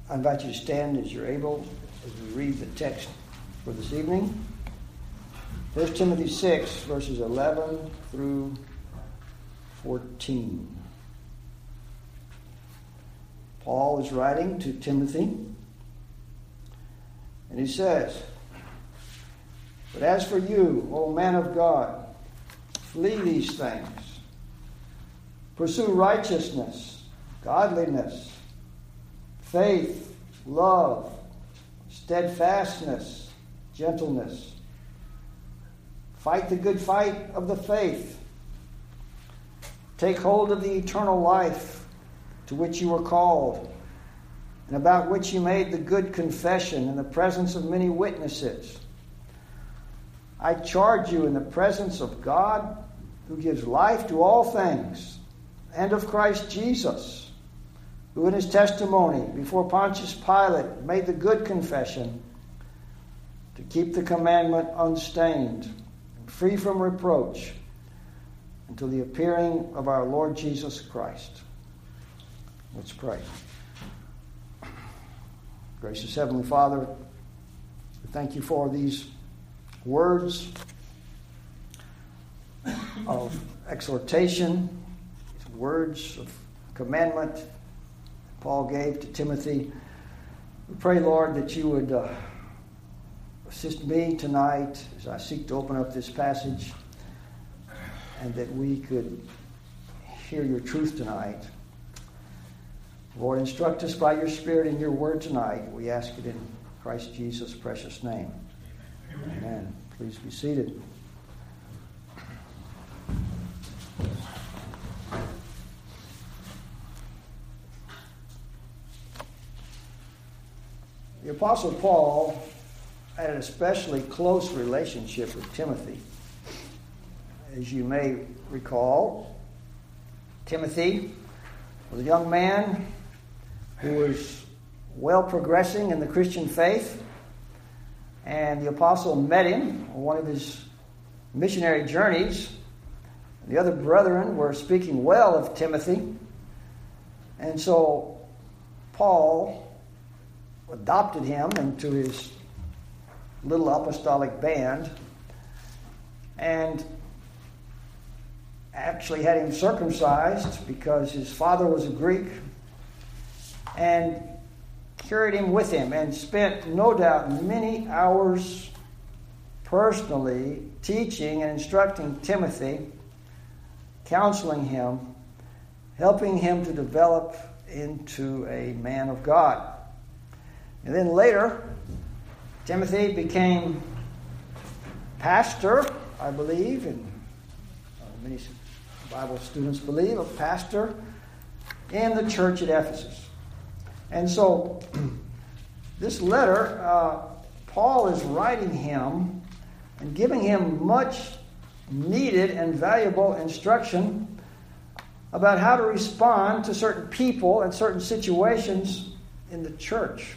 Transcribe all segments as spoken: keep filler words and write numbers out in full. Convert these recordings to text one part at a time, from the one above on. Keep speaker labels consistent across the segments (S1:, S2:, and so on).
S1: I invite you to stand as you're able as we read the text for this evening. First Timothy six, verses eleven through fourteen. Paul is writing to Timothy, and he says, "But as for you, O man of God, flee these things. Pursue righteousness, godliness, faith, love, steadfastness, gentleness. Fight the good fight of the faith. Take hold of the eternal life to which you were called, and about which you made the good confession in the presence of many witnesses. I charge you in the presence of God, who gives life to all things, and of Christ Jesus, who in his testimony before Pontius Pilate made the good confession, to keep the commandment unstained and free from reproach until the appearing of our Lord Jesus Christ." Let's pray. Gracious Heavenly Father, we thank you for these words of exhortation, these words of commandment Paul gave to Timothy. We pray, Lord, that you would uh, assist me tonight as I seek to open up this passage, and that we could hear your truth tonight. Lord, instruct us by your Spirit in your word tonight. We ask it in Christ Jesus' precious name. Amen. Amen. Please be seated. The Apostle Paul had an especially close relationship with Timothy. As you may recall, Timothy was a young man who was well progressing in the Christian faith, and the apostle met him on one of his missionary journeys. The other brethren were speaking well of Timothy, and so Paul adopted him into his little apostolic band and actually had him circumcised because his father was a Greek, and carried him with him and spent, no doubt, many hours personally teaching and instructing Timothy, counseling him, helping him to develop into a man of God. And then later, Timothy became pastor, I believe, and many Bible students believe, a pastor in the church at Ephesus. And so, this letter, uh, Paul is writing him and giving him much needed and valuable instruction about how to respond to certain people and certain situations in the church.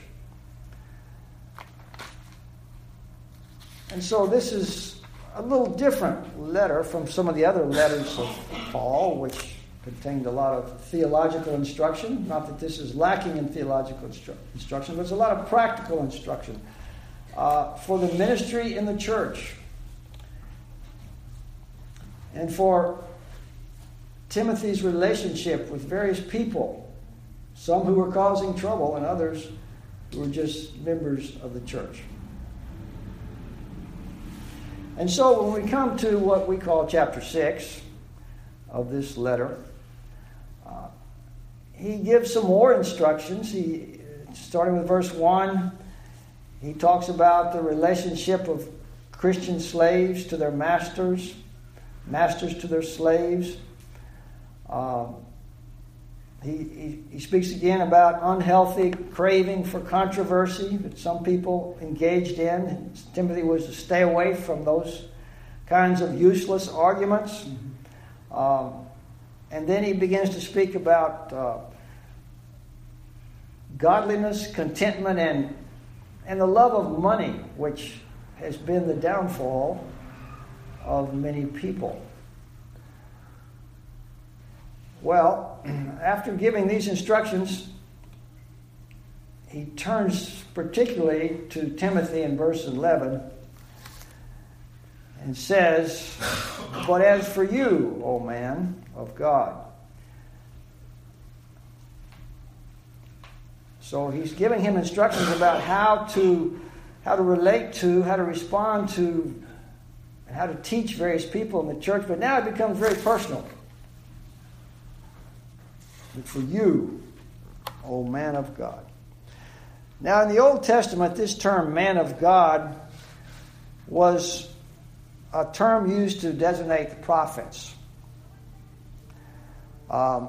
S1: And so this is a little different letter from some of the other letters of Paul, which contained a lot of theological instruction. Not that this is lacking in theological instru- instruction, but it's a lot of practical instruction uh, for the ministry in the church. And for Timothy's relationship with various people, some who were causing trouble and others who were just members of the church. And so when we come to what we call chapter six of this letter, uh, he gives some more instructions. He, starting with verse one, he talks about the relationship of Christian slaves to their masters, masters to their slaves. Uh, he, he, he speaks again about unhealthy craving for controversy that some people engaged in. Timothy was to stay away from those kinds of useless arguments. Mm-hmm. Um, and then he begins to speak about uh, godliness, contentment, and and the love of money, which has been the downfall of many people. Well, after giving these instructions, he turns particularly to Timothy in verse eleven and says, "But as for you, O man of God." So he's giving him instructions about how to how to relate to, how to respond to, and how to teach various people in the church. But now it becomes very personal. But for you, O man of God. Now in the Old Testament, this term man of God was a term used to designate the prophets. Um,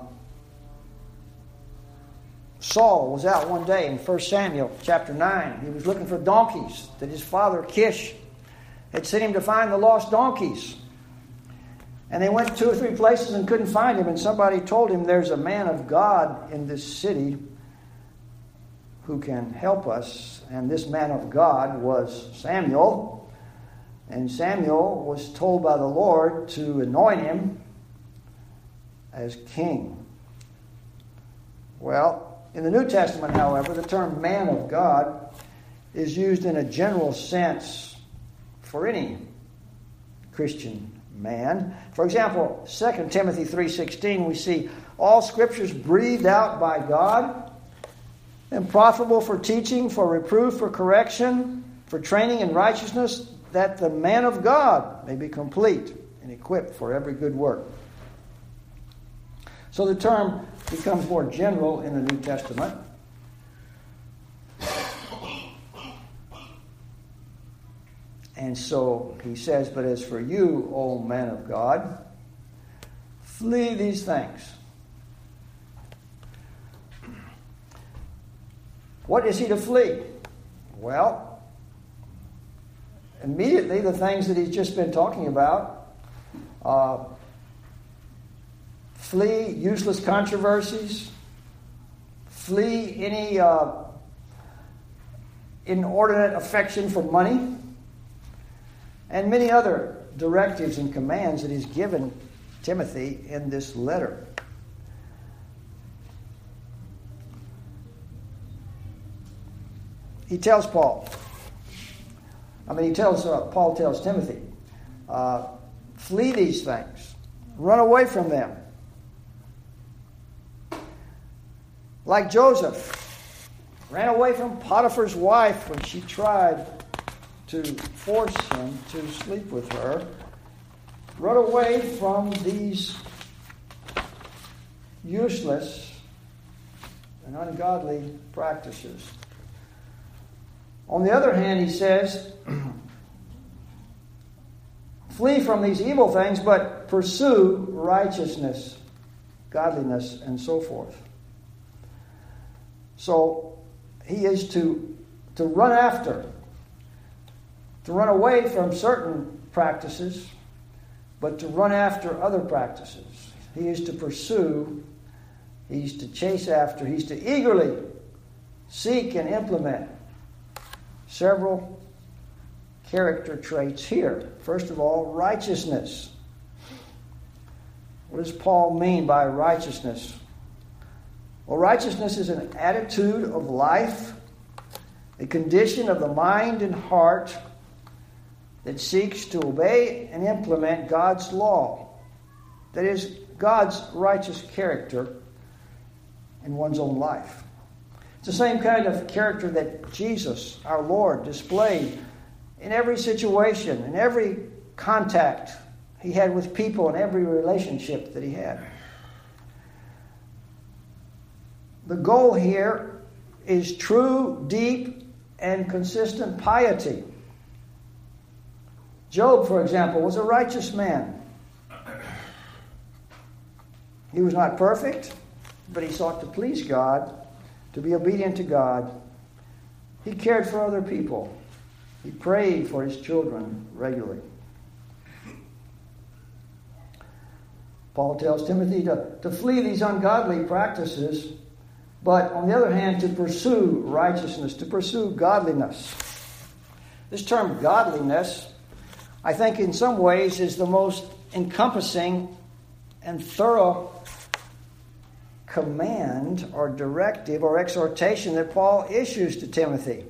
S1: Saul was out one day in First Samuel chapter nine. He was looking for donkeys that his father Kish had sent him to find the lost donkeys. And they went two or three places and couldn't find him. And somebody told him, there's a man of God in this city who can help us. And this man of God was Samuel. And Samuel was told by the Lord to anoint him as king. Well, in the New Testament, however, the term man of God is used in a general sense for any Christian man. For example, Second Timothy three sixteen, we see all scriptures breathed out by God and profitable for teaching, for reproof, for correction, for training in righteousness, that the man of God may be complete and equipped for every good work. So the term becomes more general in the New Testament. And so he says, but as for you, O man of God, flee these things. What is he to flee? Well, immediately the things that he's just been talking about. Uh, flee useless controversies. Flee any uh, inordinate affection for money. And many other directives and commands that he's given Timothy in this letter. He tells Paul, I mean, he tells uh, Paul tells Timothy, uh, flee these things, run away from them. Like Joseph ran away from Potiphar's wife when she tried to force him to sleep with her. Run away from these useless and ungodly practices. On the other hand, he says, flee from these evil things, but pursue righteousness, godliness, and so forth. So he is to, to run after, to run away from certain practices, but to run after other practices. He is to pursue, he's to chase after, he's to eagerly seek and implement several character traits here. First of all, righteousness. What does Paul mean by righteousness? Well, righteousness is an attitude of life, a condition of the mind and heart that seeks to obey and implement God's law. That is, God's righteous character in one's own life. It's the same kind of character that Jesus, our Lord, displayed in every situation, in every contact he had with people, in every relationship that he had. The goal here is true, deep, and consistent piety. Job, for example, was a righteous man. He was not perfect, but he sought to please God, to be obedient to God. He cared for other people. He prayed for his children regularly. Paul tells Timothy to, to flee these ungodly practices, but on the other hand, to pursue righteousness, to pursue godliness. This term godliness, I think in some ways, is the most encompassing and thorough command or directive or exhortation that Paul issues to Timothy.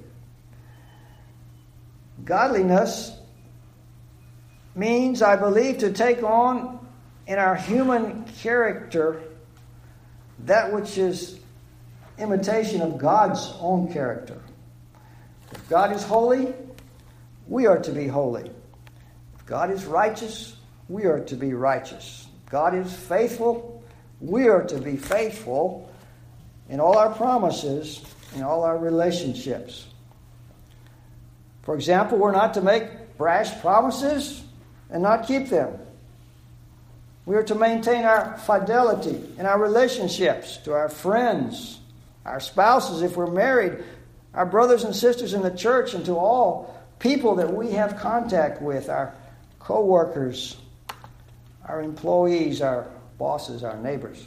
S1: Godliness means, I believe, to take on in our human character that which is imitation of God's own character. If God is holy, we are to be holy. If God is righteous, we are to be righteous. If God is faithful, we are to be faithful in all our promises, in all our relationships. For example, we're not to make brash promises and not keep them. We are to maintain our fidelity in our relationships to our friends, our spouses if we're married, our brothers and sisters in the church, and to all people that we have contact with, our co-workers, our employees, our bosses, our neighbors.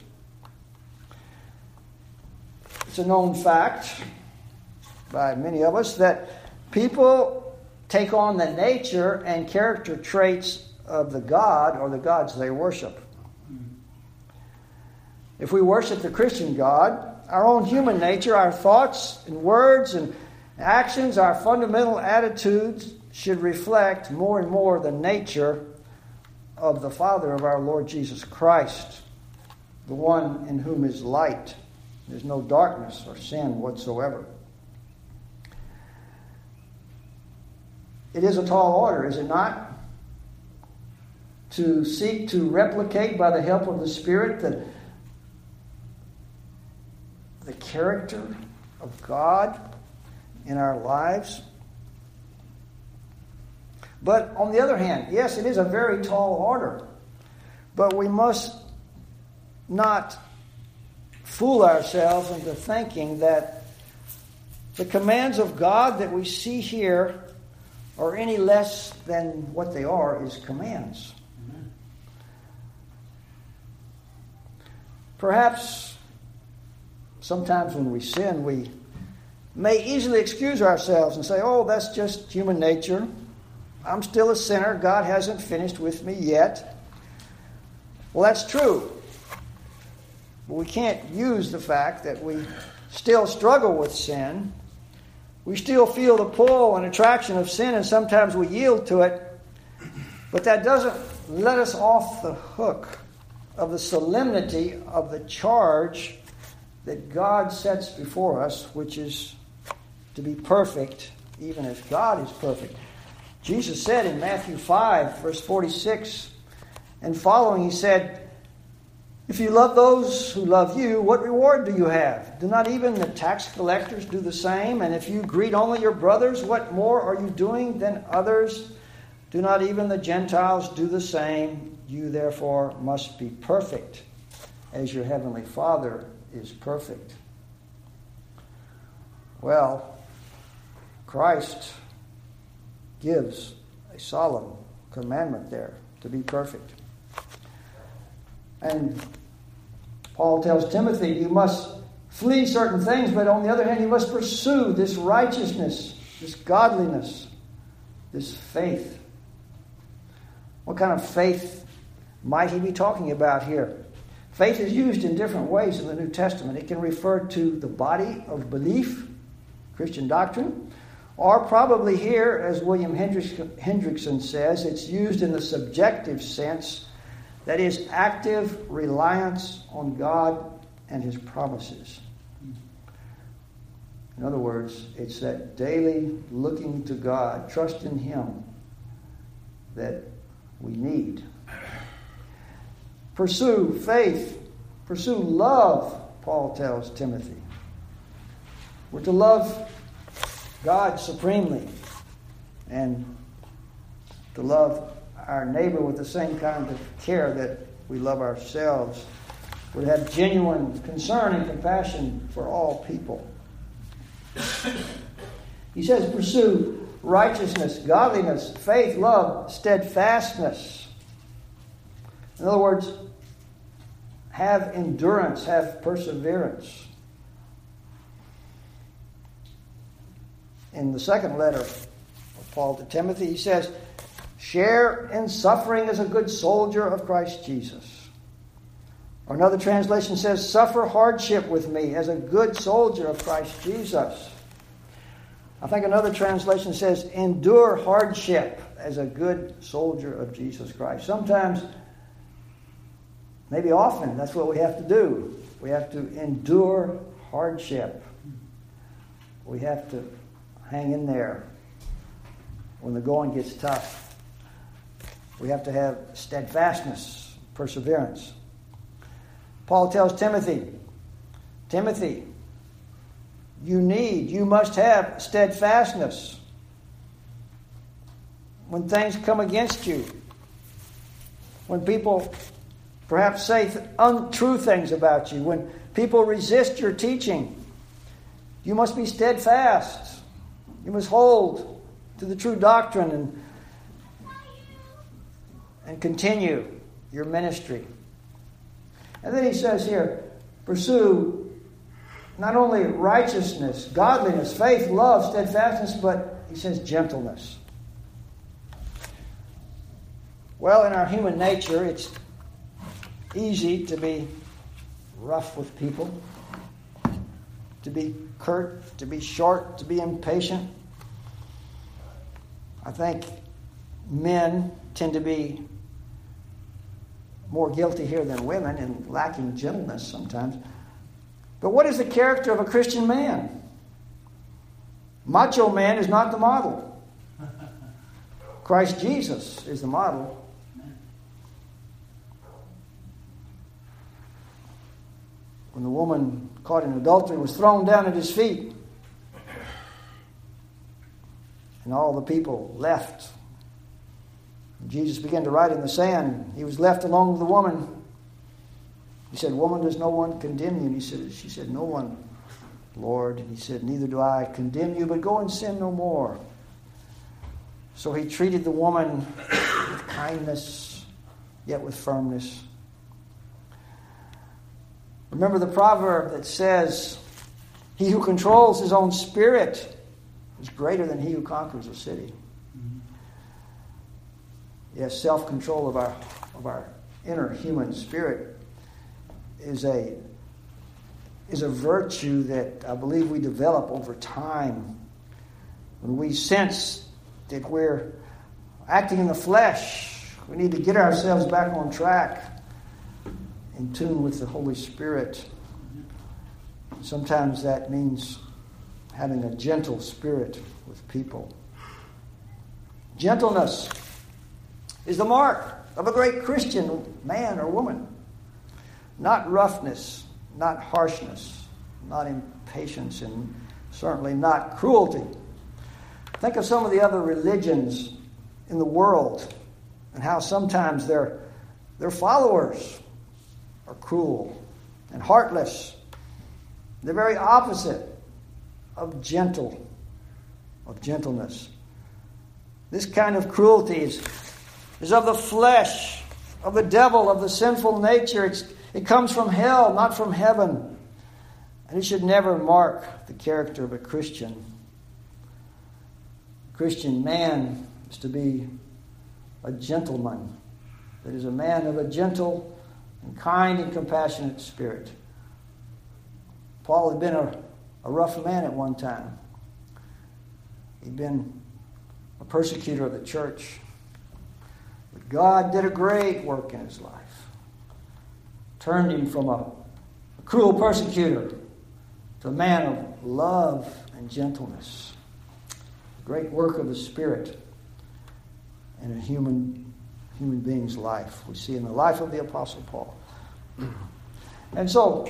S1: It's a known fact by many of us that people take on the nature and character traits of the God or the gods they worship. If we worship the Christian God, our own human nature, our thoughts and words and actions, our fundamental attitudes should reflect more and more the nature of the Father of our Lord Jesus Christ, the one in whom is light. There's no darkness or sin whatsoever. It is a tall order, is it not? To seek to replicate by the help of the Spirit the, the character of God in our lives. But on the other hand, yes, it is a very tall order. But we must not fool ourselves into thinking that the commands of God that we see here are any less than what they are is commands. Amen. Perhaps sometimes when we sin, we may easily excuse ourselves and say, oh, that's just human nature. I'm still a sinner. God hasn't finished with me yet. Well, that's true. But we can't use the fact that we still struggle with sin. We still feel the pull and attraction of sin, and sometimes we yield to it. But that doesn't let us off the hook of the solemnity of the charge that God sets before us, which is to be perfect, even as God is perfect. Jesus said in Matthew five, verse forty-six and following, he said, if you love those who love you, what reward do you have? Do not even the tax collectors do the same? And if you greet only your brothers, what more are you doing than others? Do not even the Gentiles do the same? You therefore must be perfect, as your heavenly Father is perfect. Well, Christ gives a solemn commandment there to be perfect. And Paul tells Timothy, you must flee certain things, but on the other hand, you must pursue this righteousness, this godliness, this faith. What kind of faith might he be talking about here? Faith is used in different ways in the New Testament. It can refer to the body of belief, Christian doctrine, or probably here, as William Hendrickson says, it's used in the subjective sense, that is, active reliance on God and His promises. In other words, it's that daily looking to God, trust in Him that we need. Pursue faith. Pursue love, Paul tells Timothy. We're to love God supremely and to love our neighbor with the same kind of care that we love ourselves. We have genuine concern and compassion for all people. He says, pursue righteousness, godliness, faith, love, steadfastness. In other words, have endurance, have perseverance. In the second letter of Paul to Timothy, he says, share in suffering as a good soldier of Christ Jesus. Or another translation says, suffer hardship with me as a good soldier of Christ Jesus. I think another translation says, endure hardship as a good soldier of Jesus Christ. Sometimes, maybe often, that's what we have to do. We have to endure hardship. We have to hang in there when the going gets tough. We have to have steadfastness, perseverance. Paul tells Timothy, Timothy, you need, you must have steadfastness when things come against you. When people perhaps say untrue things about you. When people resist your teaching. You must be steadfast. You must hold to the true doctrine and, and continue your ministry. And then he says here, pursue not only righteousness, godliness, faith, love, steadfastness, but he says gentleness. Well, in our human nature, it's easy to be rough with people, to be curt, to be short, to be impatient. I think men tend to be more guilty here than women in lacking gentleness sometimes. But what is the character of a Christian man? Macho man is not the model. Christ Jesus is the model. When the woman caught in adultery was thrown down at his feet, and all the people left. And Jesus began to write in the sand. He was left alone with the woman. He said, woman, does no one condemn you? And he said, she said, no one, Lord. And he said, neither do I condemn you, but go and sin no more. So he treated the woman with kindness, yet with firmness. Remember the proverb that says, he who controls his own spirit is greater than he who conquers a city. Mm-hmm. Yes, self-control of our of our inner human spirit is a is a virtue that I believe we develop over time. When we sense that we're acting in the flesh, we need to get ourselves back on track, in tune with the Holy Spirit. Sometimes that means having a gentle spirit with people. Gentleness is the mark of a great Christian man or woman. Not roughness, not harshness, not impatience, and certainly not cruelty. Think of some of the other religions in the world and how sometimes their, their followers are cruel and heartless. The very opposite of gentle, of gentleness. This kind of cruelty is, is of the flesh, of the devil, of the sinful nature. It's, it comes from hell, not from heaven. And it should never mark the character of a Christian. A Christian man is to be a gentleman. That is, a man of a gentle and kind and compassionate spirit. Paul had been a, a rough man at one time. He'd been a persecutor of the church. But God did a great work in his life. Turned him from a, a cruel persecutor to a man of love and gentleness. Great work of the Spirit in a human, human being's life. We see in the life of the Apostle Paul. And so,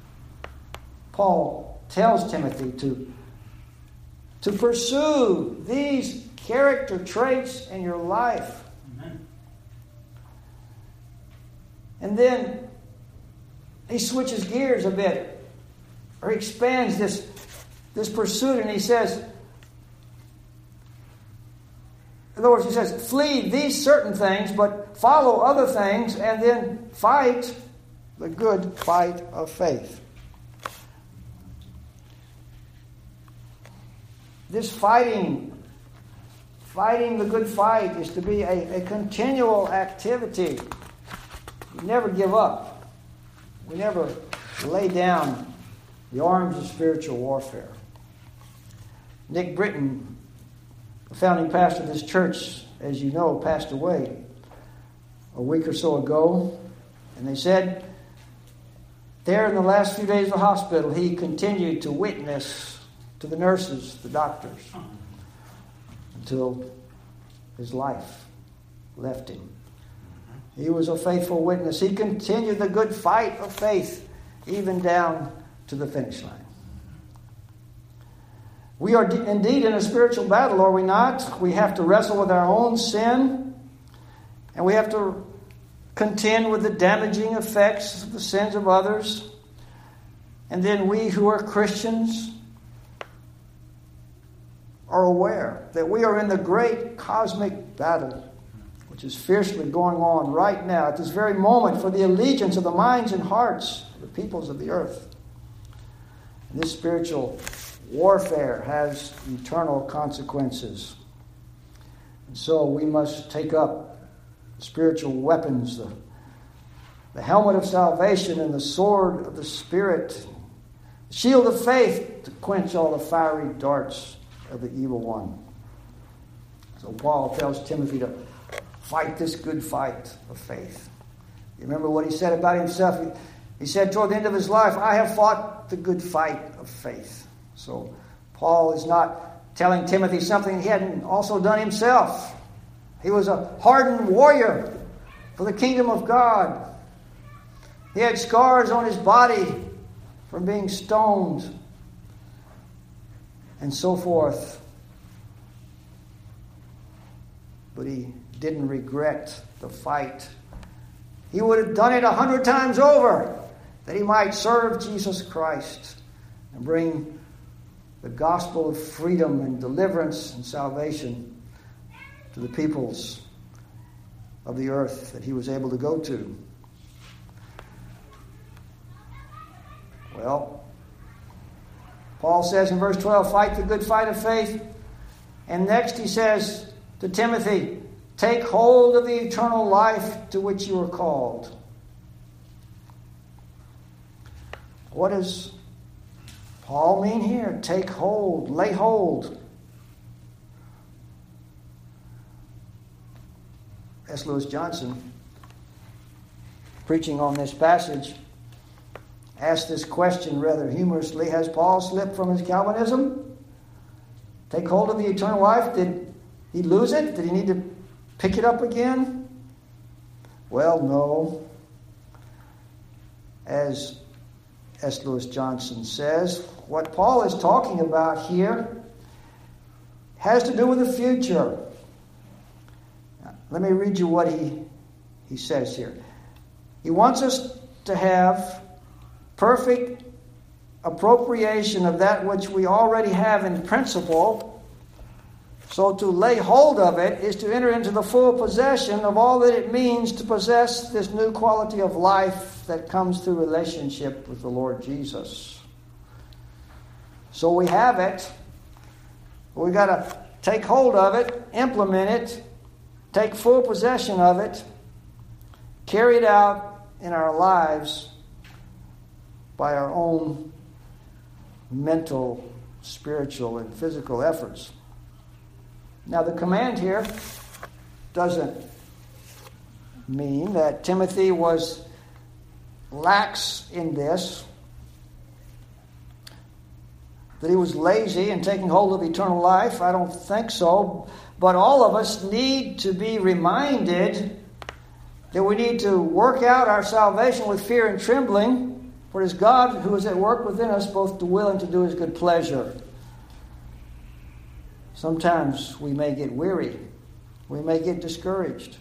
S1: Paul tells Timothy to, to pursue these character traits in your life. Amen. And then he switches gears a bit, or he expands this, this pursuit, and he says, in other words, he says, flee these certain things, but follow other things, and then fight the good fight of faith. This fighting, fighting the good fight is to be a, a continual activity. You never give up. We never lay down the arms of spiritual warfare. Nick Britton, the founding pastor of this church, as you know, passed away a week or so ago. And they said there in the last few days of the hospital, he continued to witness to the nurses, the doctors, until his life left him. He was a faithful witness. He continued the good fight of faith, even down to the finish line. We are indeed in a spiritual battle, are we not? We have to wrestle with our own sin, and we have to contend with the damaging effects of the sins of others. And then we who are Christians are aware that we are in the great cosmic battle, which is fiercely going on right now at this very moment for the allegiance of the minds and hearts of the peoples of the earth. And this spiritual warfare has eternal consequences. And so we must take up spiritual weapons, the, the helmet of salvation and the sword of the Spirit, the shield of faith to quench all the fiery darts of the evil one. So Paul tells Timothy to fight this good fight of faith. You remember what he said about himself? He, he said toward the end of his life, I have fought the good fight of faith. So Paul is not telling Timothy something he hadn't also done himself. He was a hardened warrior for the kingdom of God. He had scars on his body from being stoned and so forth. But he didn't regret the fight. He would have done it a hundred times over that he might serve Jesus Christ and bring the gospel of freedom and deliverance and salvation to the peoples of the earth that he was able to go to. Well, Paul says in verse twelve, fight the good fight of faith. And next he says to Timothy, take hold of the eternal life to which you are called. What does Paul mean here? Take hold, lay hold. S. Lewis Johnson, preaching on this passage, asked this question rather humorously. Has Paul slipped from his Calvinism? Take hold of the eternal life? Did he lose it? Did he need to pick it up again? Well, no. As S. Lewis Johnson says, what Paul is talking about here has to do with the future. Now, let me read you what he, he says here. He wants us to have perfect appropriation of that which we already have in principle. So to lay hold of it is to enter into the full possession of all that it means to possess this new quality of life that comes through relationship with the Lord Jesus. So we have it. We've got to take hold of it, implement it, take full possession of it, carry it out in our lives by our own mental, spiritual, and physical efforts. Now, the command here doesn't mean that Timothy was lax in this, that he was lazy in taking hold of eternal life. I don't think so. But all of us need to be reminded that we need to work out our salvation with fear and trembling, for it is God who is at work within us both to will and to do his good pleasure. Sometimes we may get weary. We may get discouraged.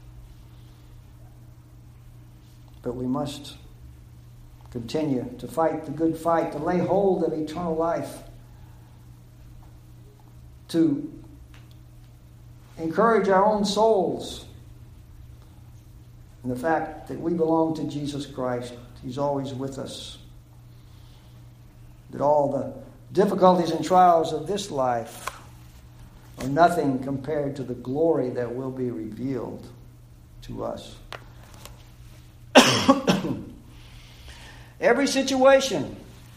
S1: But we must continue to fight the good fight, to lay hold of eternal life, to encourage our own souls in the fact that we belong to Jesus Christ. He's always with us. That all the difficulties and trials of this life are nothing compared to the glory that will be revealed to us. every situation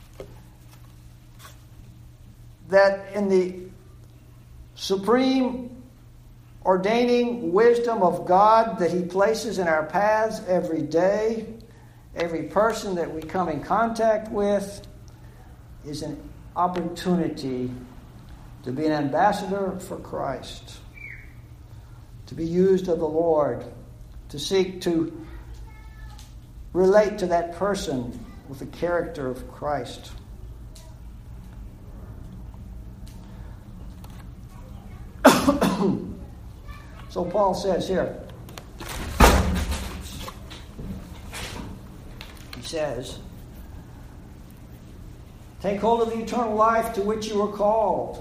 S1: that in the supreme ordaining wisdom of God that He places in our paths every day, every person that we come in contact with is an opportunity to be an ambassador for Christ, to be used of the Lord, to seek to relate to that person with the character of Christ. So Paul says here, he says, take hold of the eternal life to which you were called,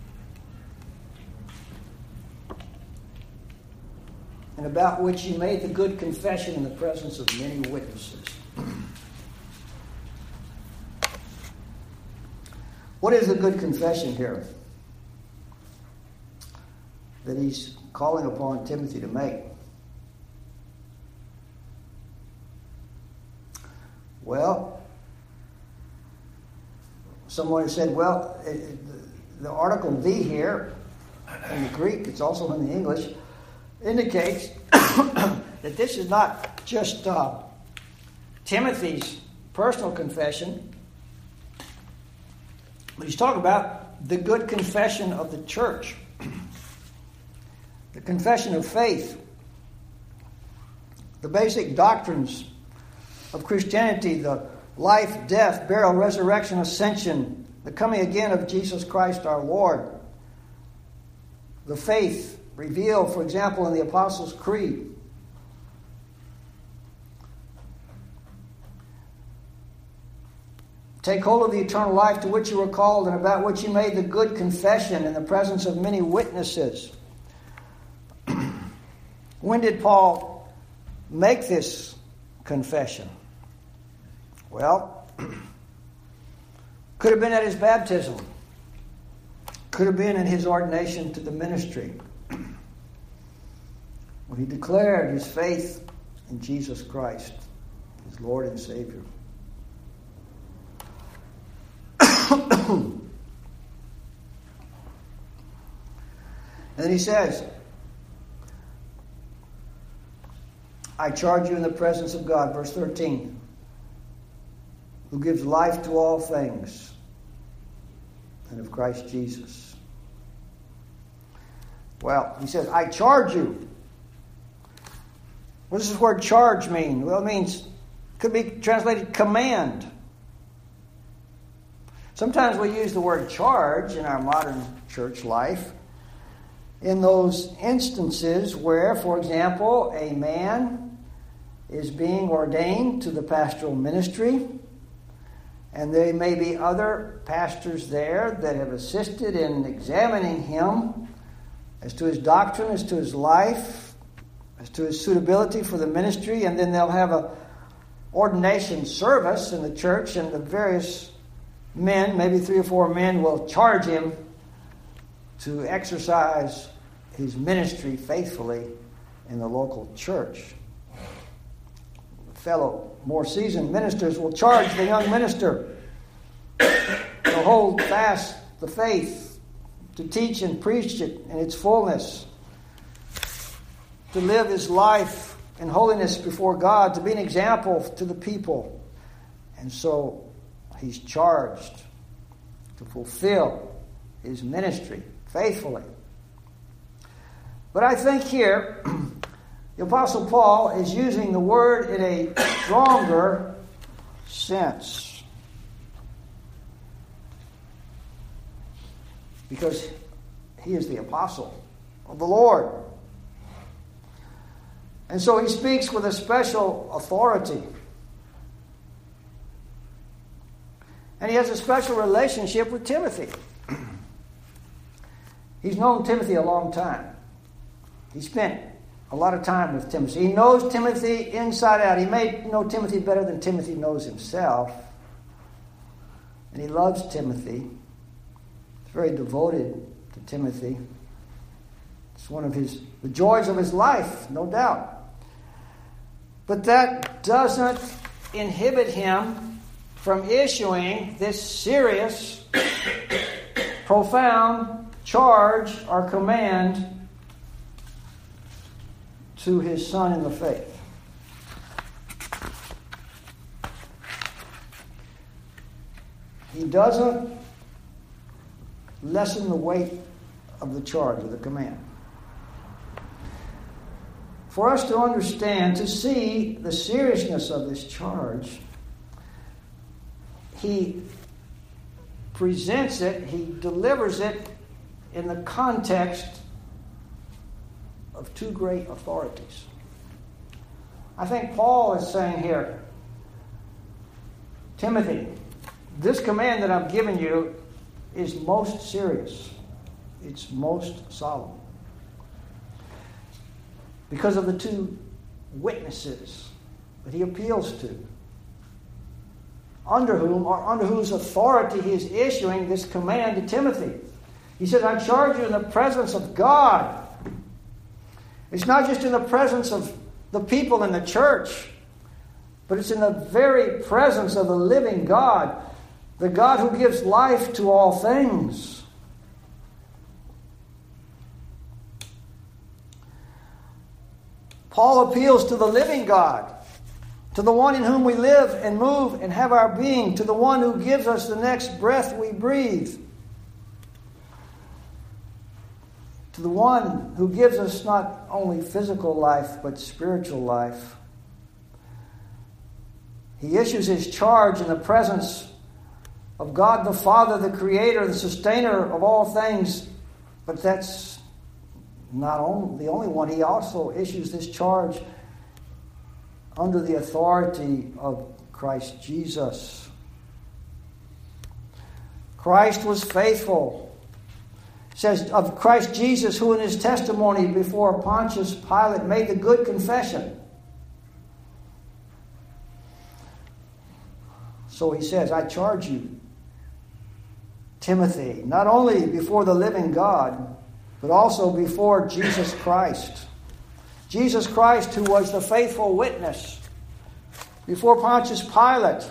S1: and about which you made the good confession in the presence of many witnesses. What is the good confession here that he's calling upon Timothy to make? Well, someone said, well, it, the article "the" here, in the Greek, it's also in the English, indicates that this is not just uh, Timothy's personal confession, but he's talking about the good confession of the church. The confession of faith, the basic doctrines of Christianity, the life, death, burial, resurrection, ascension, the coming again of Jesus Christ our Lord, the faith revealed, for example, in the Apostles' Creed. Take hold of the eternal life to which you were called and about which you made the good confession in the presence of many witnesses. When did Paul make this confession? Well, could have been at his baptism. Could have been in his ordination to the ministry, when he declared his faith in Jesus Christ, his Lord and Savior. And then he says, I charge you in the presence of God, verse thirteen, who gives life to all things, and of Christ Jesus. Well, he says, I charge you. What does this word charge mean? Well, it means, could be translated command. Sometimes we use the word charge in our modern church life in those instances where, for example, a man is being ordained to the pastoral ministry, and there may be other pastors there that have assisted in examining him as to his doctrine, as to his life, as to his suitability for the ministry, and then they'll have a ordination service in the church, and the various men, maybe three or four men, will charge him to exercise his ministry faithfully in the local church. Fellow more seasoned ministers will charge the young minister to hold fast the faith, to teach and preach it in its fullness, to live his life in holiness before God, to be an example to the people. And so he's charged to fulfill his ministry faithfully. But I think here, the Apostle Paul is using the word in a stronger sense, because he is the apostle of the Lord. And so he speaks with a special authority. And he has a special relationship with Timothy. He's known Timothy a long time. He spent a lot of time with Timothy. He knows Timothy inside out. He may know Timothy better than Timothy knows himself. And he loves Timothy. He's very devoted to Timothy. It's one of his the joys of his life, no doubt. But that doesn't inhibit him from issuing this serious, profound charge or command to his son in the faith. He doesn't lessen the weight of the charge or the command. For us to understand, to see the seriousness of this charge, he presents it, he delivers it in the context of two great authorities. I think Paul is saying here, Timothy, this command that I'm giving you is most serious. It's most solemn. Because of the two witnesses that he appeals to, under whom or under whose authority he is issuing this command to Timothy. He says, I charge you in the presence of God. It's not just in the presence of the people in the church, but it's in the very presence of the living God, the God who gives life to all things. Paul appeals to the living God, to the one in whom we live and move and have our being, to the one who gives us the next breath we breathe, to the one who gives us not only physical life but spiritual life. He issues his charge in the presence of God the Father, the Creator, the Sustainer of all things, but that's not only the only one. He also issues this charge under the authority of Christ Jesus. Christ was faithful. It says of Christ Jesus, who in his testimony before Pontius Pilate made the good confession. So he says, I charge you, Timothy, not only before the living God, but also before Jesus Christ. Jesus Christ, who was the faithful witness before Pontius Pilate.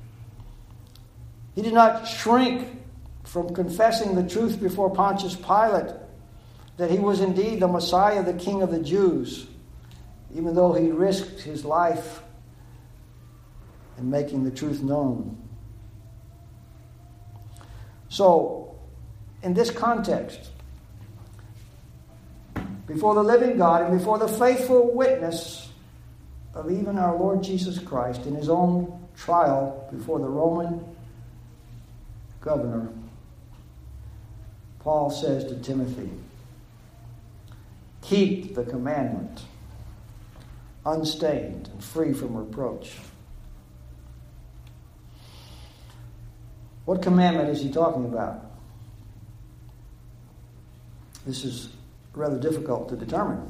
S1: He did not shrink from confessing the truth before Pontius Pilate, that he was indeed the Messiah, the King of the Jews, even though he risked his life in making the truth known. So, in this context, before the living God and before the faithful witness of even our Lord Jesus Christ in his own trial before the Roman governor, Paul says to Timothy, keep the commandment unstained and free from reproach. What commandment is he talking about? This is rather difficult to determine.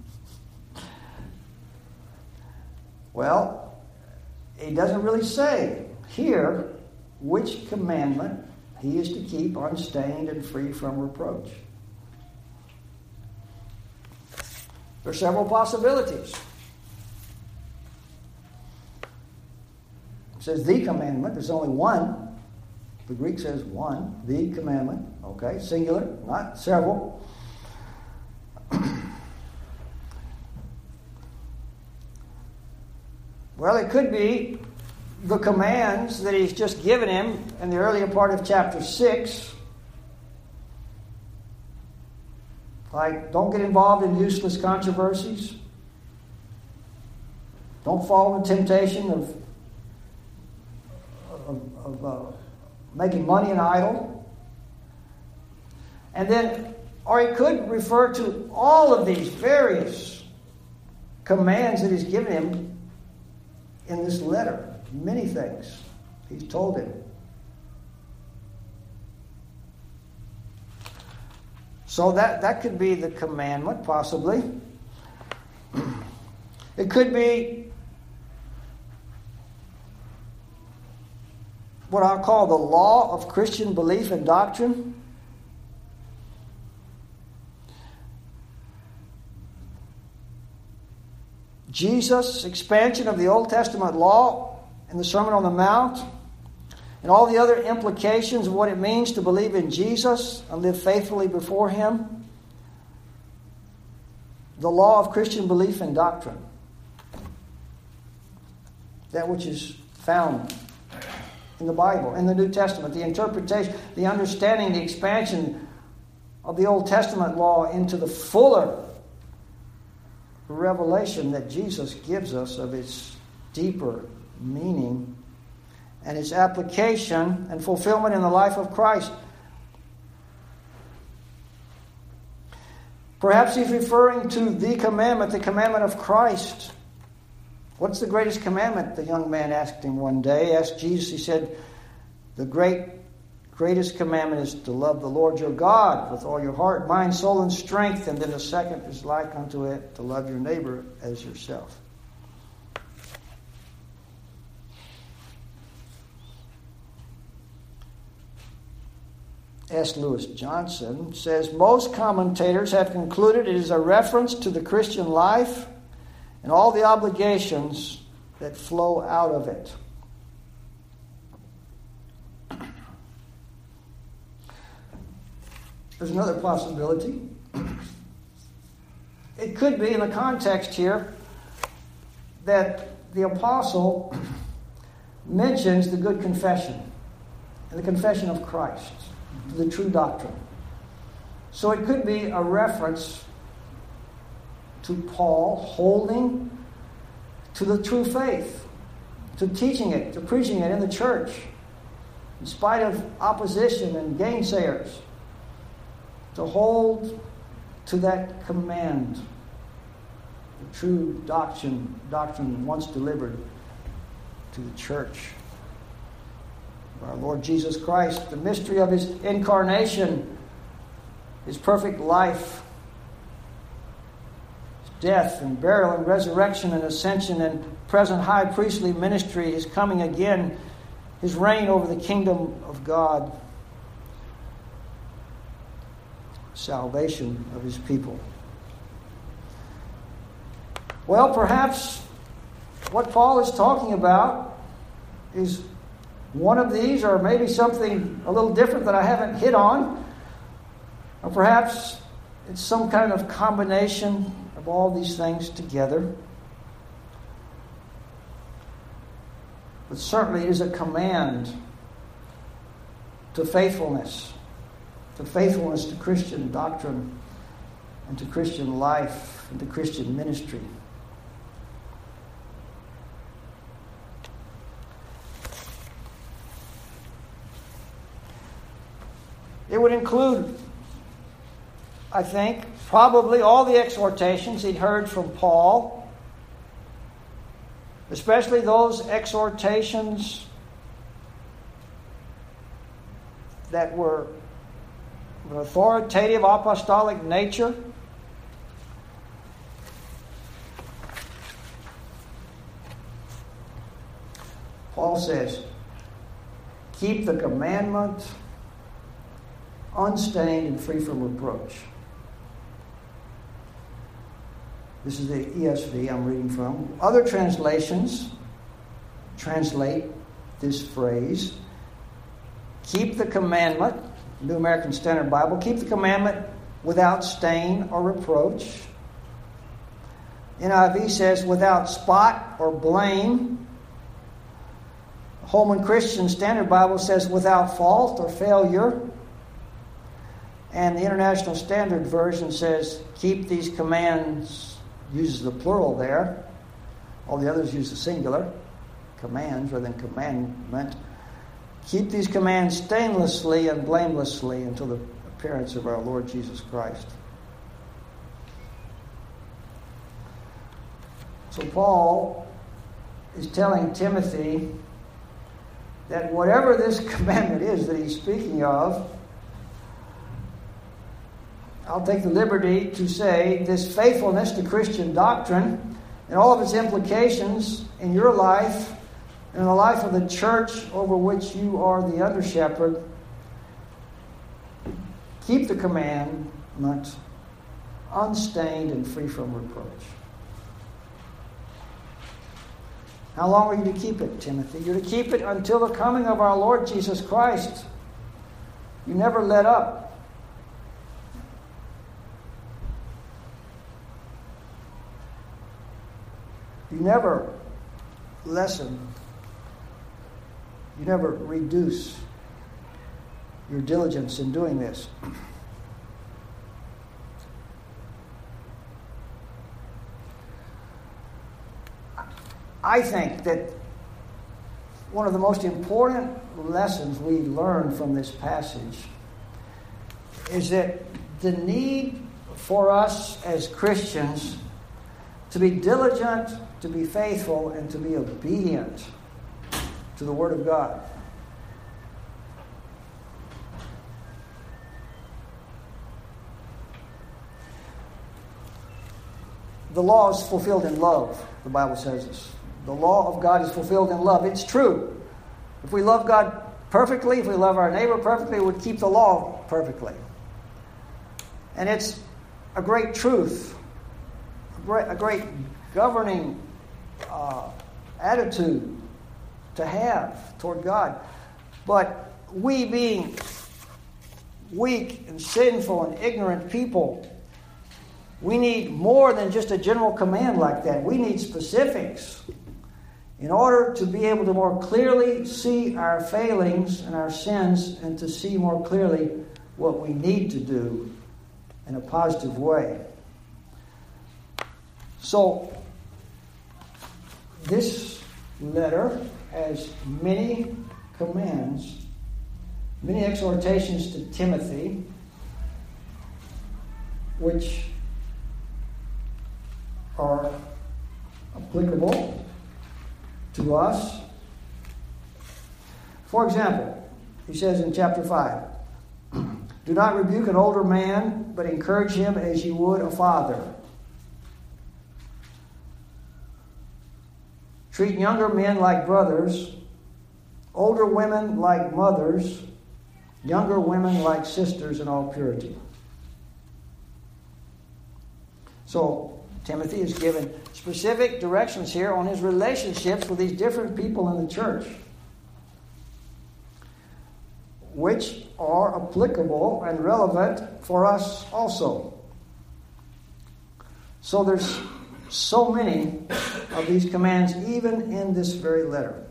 S1: Well, he doesn't really say here which commandment he is to keep unstained and free from reproach. There are several possibilities. It says the commandment. There's only one. The Greek says one, the commandment. Okay, singular, not several. Well, it could be the commands that he's just given him in the earlier part of chapter six. Like, don't get involved in useless controversies. Don't fall into temptation of, of, of uh, making money an idol. And then, or he could refer to all of these various commands that he's given him in this letter. Many things he's told him. So that, that could be the commandment, possibly. It could be what I'll call the law of Christian belief and doctrine. Jesus' expansion of the Old Testament law in the Sermon on the Mount. and all the other implications of what it means to believe in Jesus and live faithfully before Him. The law of Christian belief and doctrine. That which is found in the Bible, in the New Testament. The interpretation, the understanding, the expansion of the Old Testament law into the fuller revelation that Jesus gives us of its deeper meaning and its application and fulfillment in the life of Christ. Perhaps he's referring to the commandment, the commandment of Christ. What's the greatest commandment? The young man asked him one day. Asked Jesus, he said, the great, greatest commandment is to love the Lord your God with all your heart, mind, soul, and strength. And then the second is like unto it, to love your neighbor as yourself. S. Lewis Johnson says, most commentators have concluded it is a reference to the Christian life and all the obligations that flow out of it. There's another possibility. It could be in the context here that the apostle mentions the good confession and the confession of Christ, the true doctrine. So it could be a reference to Paul holding to the true faith, to teaching it, to preaching it in the church, in spite of opposition and gainsayers, to hold to that command, the true doctrine, doctrine once delivered to the church. Our Lord Jesus Christ, the mystery of His incarnation, His perfect life, His death and burial and resurrection and ascension and present high priestly ministry, His coming again, His reign over the kingdom of God, salvation of His people. Well, perhaps what Paul is talking about is one of these, or maybe something a little different that I haven't hit on. Or perhaps it's some kind of combination of all these things together. But certainly it is a command to faithfulness, to faithfulness to Christian doctrine and to Christian life and to Christian ministry. It would include, I think, probably all the exhortations he'd heard from Paul, especially those exhortations that were of an authoritative apostolic nature. Paul says, keep the commandment unstained and free from reproach. This is the E S V I'm reading from. Other translations translate this phrase, keep the commandment, New American Standard Bible, keep the commandment without stain or reproach. N I V says without spot or blame. Holman Christian Standard Bible says without fault or failure. And the International Standard Version says, keep these commands, uses the plural there. All the others use the singular, commands rather than commandment. Keep these commands stainlessly and blamelessly until the appearance of our Lord Jesus Christ. So Paul is telling Timothy that whatever this commandment is that he's speaking of, I'll take the liberty to say this faithfulness to Christian doctrine and all of its implications in your life and in the life of the church over which you are the under-shepherd. Keep the commandment unstained and free from reproach. How long are you to keep it, Timothy? You're to keep it until the coming of our Lord Jesus Christ. You never let up. You never lessen. You never reduce your diligence in doing this. I think that one of the most important lessons we learn from this passage is that the need for us as Christians to be diligent, to be faithful, and to be obedient to the Word of God. The law is fulfilled in love, the Bible says this. The law of God is fulfilled in love. It's true. If we love God perfectly, if we love our neighbor perfectly, we would keep the law perfectly. And it's a great truth, a great, a great governing uh, attitude to have toward God. But we, being weak and sinful and ignorant people, we need more than just a general command like that. We need specifics in order to be able to more clearly see our failings and our sins and to see more clearly what we need to do in a positive way. So, this letter has many commands, many exhortations to Timothy, which are applicable to us. For example, he says in chapter five, do not rebuke an older man, but encourage him as you would a father. Treat younger men like brothers, older women like mothers, younger women like sisters in all purity. So, Timothy is given specific directions here on his relationships with these different people in the church, which are applicable and relevant for us also. So there's so many of these commands even in this very letter.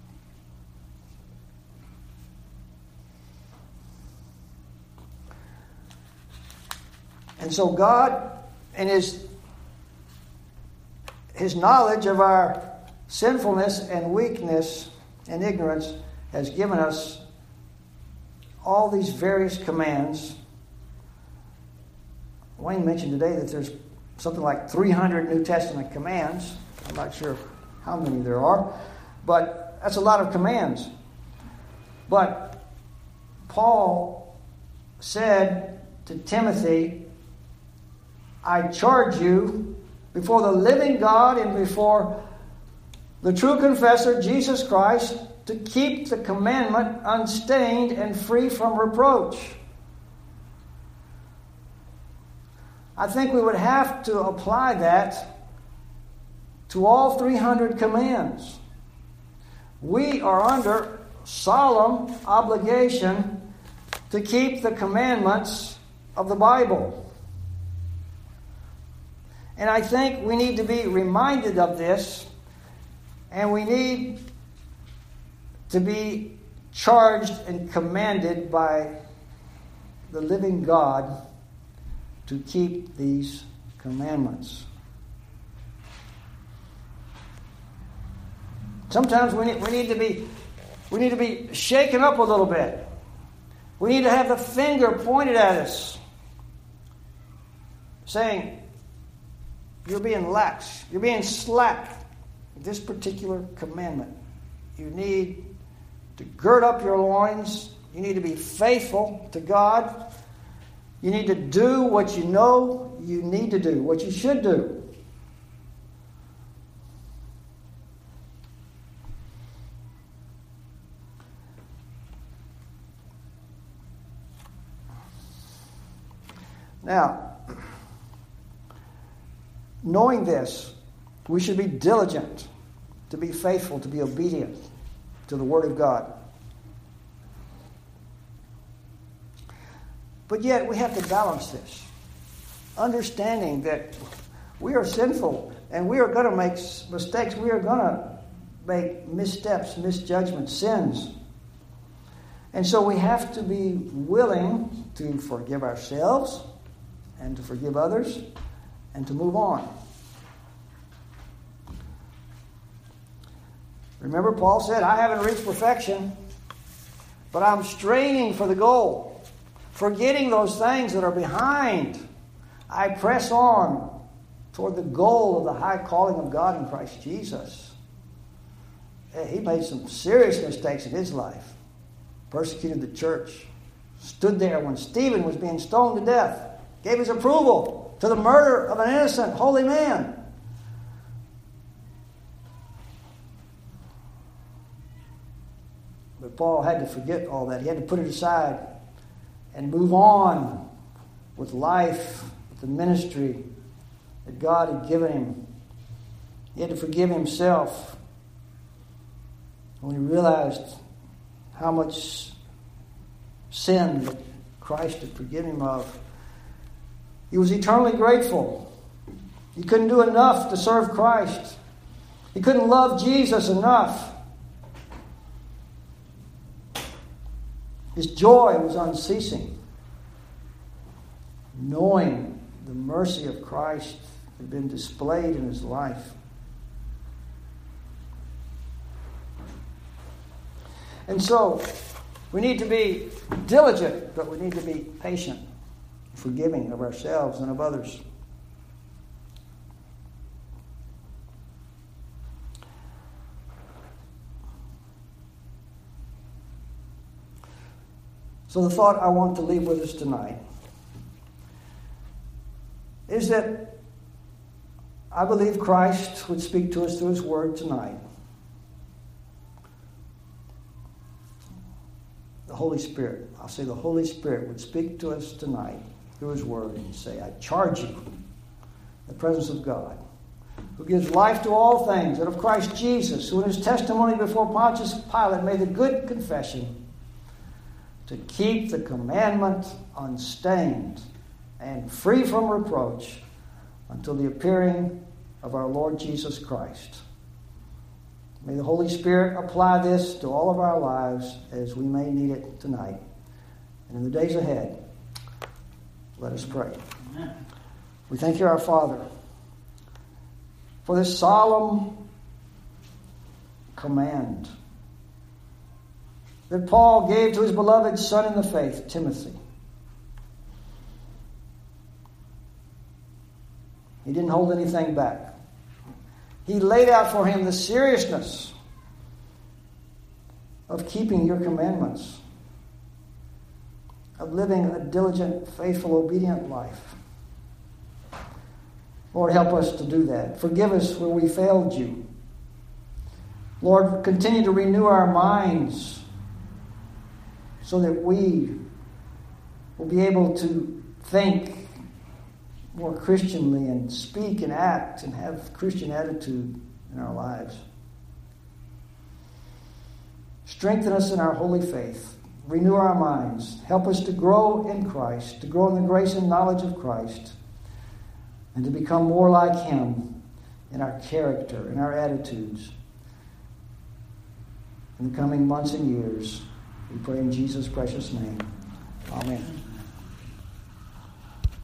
S1: And so God, in His His knowledge of our sinfulness and weakness and ignorance, has given us all these various commands. Wayne mentioned today that there's something like three hundred New Testament commands. I'm not sure how many there are, but that's a lot of commands. But Paul said to Timothy, I charge you before the living God and before the true confessor, Jesus Christ, to keep the commandment unstained and free from reproach. I think we would have to apply that to all three hundred commands. We are under solemn obligation to keep the commandments of the Bible. And I think we need to be reminded of this, and we need to be charged and commanded by the living God to keep these commandments. Sometimes we need, we need to be we need to be shaken up a little bit. We need to have the finger pointed at us, saying, you're being lax. You're being slack. This particular commandment. You need to gird up your loins. You need to be faithful to God. You need to do what you know you need to do, what you should do. Now, knowing this, we should be diligent to be faithful, to be obedient to the Word of God. But yet we have to balance this, understanding that we are sinful and we are going to make mistakes. We are going to make missteps, misjudgments, sins. And so we have to be willing to forgive ourselves and to forgive others and to move on. Remember, Paul said, I haven't reached perfection, but I'm straining for the goal, forgetting those things that are behind. I press on toward the goal of the high calling of God in Christ Jesus. He made some serious mistakes in his life. Persecuted the church. Stood there when Stephen was being stoned to death. Gave his approval to the murder of an innocent, holy man. But Paul had to forget all that. He had to put it aside and move on with life, with the ministry that God had given him. He had to forgive himself. When he realized how much sin that Christ had forgiven him of, he was eternally grateful. He couldn't do enough to serve Christ. He couldn't love Jesus enough. His joy was unceasing, knowing the mercy of Christ had been displayed in his life. And so, we need to be diligent, but we need to be patient, forgiving of ourselves and of others. So the thought I want to leave with us tonight is that I believe Christ would speak to us through His Word tonight. The Holy Spirit, I'll say the Holy Spirit would speak to us tonight through His Word and say, I charge you in the presence of God, who gives life to all things, and of Christ Jesus, who in His testimony before Pontius Pilate made the good confession to keep the commandment unstained and free from reproach until the appearing of our Lord Jesus Christ. May the Holy Spirit apply this to all of our lives as we may need it tonight. And in the days ahead, let us pray. Amen. We thank you, our Father, for this solemn command that Paul gave to his beloved son in the faith, Timothy. He didn't hold anything back. He laid out for him the seriousness of keeping your commandments, of living a diligent, faithful, obedient life. Lord, help us to do that. Forgive us where we failed you. Lord, continue to renew our minds so that we will be able to think more Christianly and speak and act and have Christian attitude in our lives. Strengthen us in our holy faith. Renew our minds. Help us to grow in Christ, to grow in the grace and knowledge of Christ, and to become more like Him in our character, in our attitudes. In the coming months and years, we pray in Jesus' precious name. Amen.